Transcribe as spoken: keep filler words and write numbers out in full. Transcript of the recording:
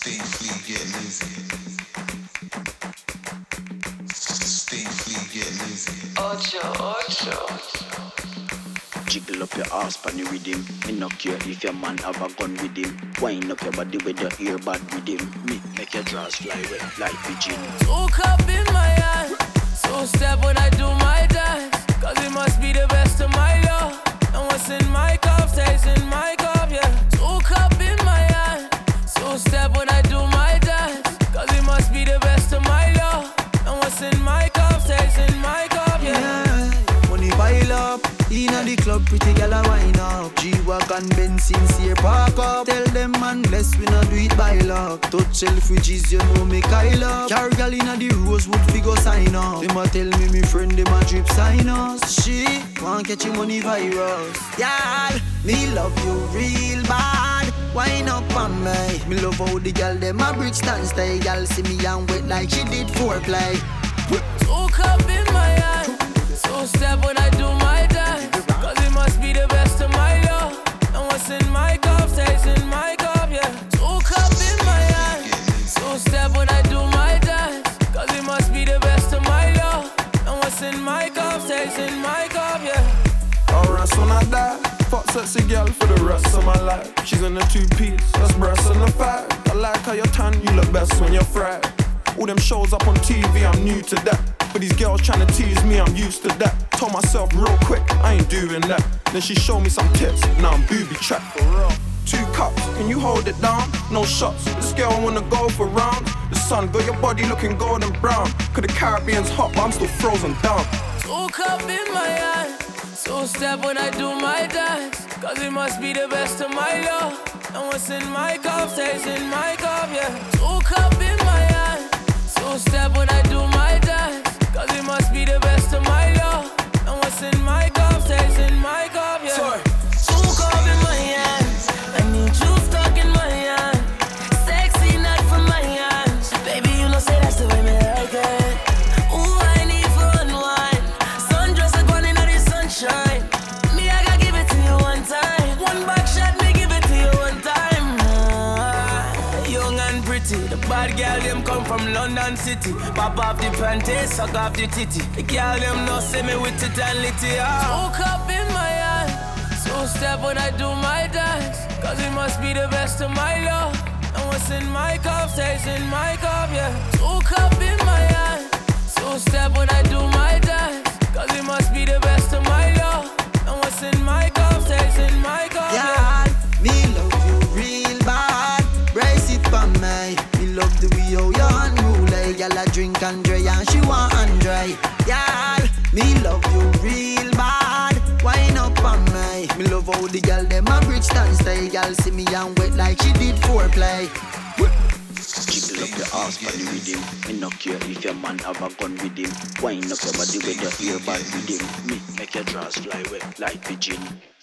Stay fleet, get lazy. Stay fleet, get lazy. Ocho, ocho. Jiggle up your ass pan the rhythm. Me no care if your man have a gun with him. Wind up your body with your earbud with him. Me make your drawers fly wet like pigeon. Two cup in my hand, two step when I do my dance. Cause it must be the best of my love. And what's in my cup stays in my cup, yeah. Two cup in my hand, two step when I do my dance. Cause it must be the best of my love. And what's in my cup stays in my cup, yeah. Yeah, money pile up. Inna the club, pretty gal a wine up. G-Wagon, Benz, sincere park up. Tell them man bless, we not do it by luck. Touch Selfridges, you know me Kyle up. Carry gal inna the Rosewood, figure sign up. Them a tell me me friend, them a drip sign us. She want catch your money virus. Y'all, me love you real bad. Wine up on me. Me love how the gal them a bridge stand stay. Gal see me and wet like she did foreplay. Two cup in my hand, two step when I do my dance. Cause it must be the best of my love. And what's in my cup stays in my cup, yeah. Two cup in my hand, two step when I do my dance. Cause it must be the best of my love. And what's in my cup stays in my cup, yeah. I'll rest when I die. Fuck sexy girl for the rest of my life. She's in a two-piece, that's breasts and a five. I like how you're tan, you look best when you're fried. All them shows up on T V, I'm new to that. But these girls tryna tease me, I'm used to that. Told myself real quick, I ain't doing that. Then she showed me some tips, now I'm booby trapped for real. Two cups, can you hold it down? No shots, this girl wanna go for rounds. The sun got your body looking golden brown. Cause the Caribbean's hot, but I'm still frozen down. Two cup in my hand, two step when I do my dance. Cause it must be the best of my love. And what's in my cup stays in my cup, yeah. Two cup in my hand, two step when I do my dance. Cause it must be the best of my love. And what's in my cup stays in my cup, yeah. Sorry. Two cup in my hands, I need you stuck in my hand. Sexy not from my hands. Baby, you know say that's the way me like it. Ooh, I need for unwind. Sundress a gun inna the sunshine. Me, I gotta give it to you one time. One back shot, me give it to you one time. Ah, young and pretty, the bad girl them come from London City. Pop off the panties, suck off the titty. The girl them no see me with it and litty. Ah. Two cup in my hand, two step when I do my dance. Cause it must be the best of my love. And what's in my cup stays in my cup, yeah. Two cup in my hand, two step when I do my dance. Cause it must be the best of my love. And what's in my cup stays in my cup, yeah. Yeah, me love you real bad. Brace it for me. Me love the way how you unruly. Y'all a drink Andre and she want Andre. Yeah, me love you real bad. Wine up on me. Me love how the girl them a bridge stand stay. Y'all see me and wet like she did foreplay. Jiggle up your ass pan the rhythm. Me no care if your man have a gun with him. Wind up your body with your earbud with him. Me make your drawers fly wet like pigeon.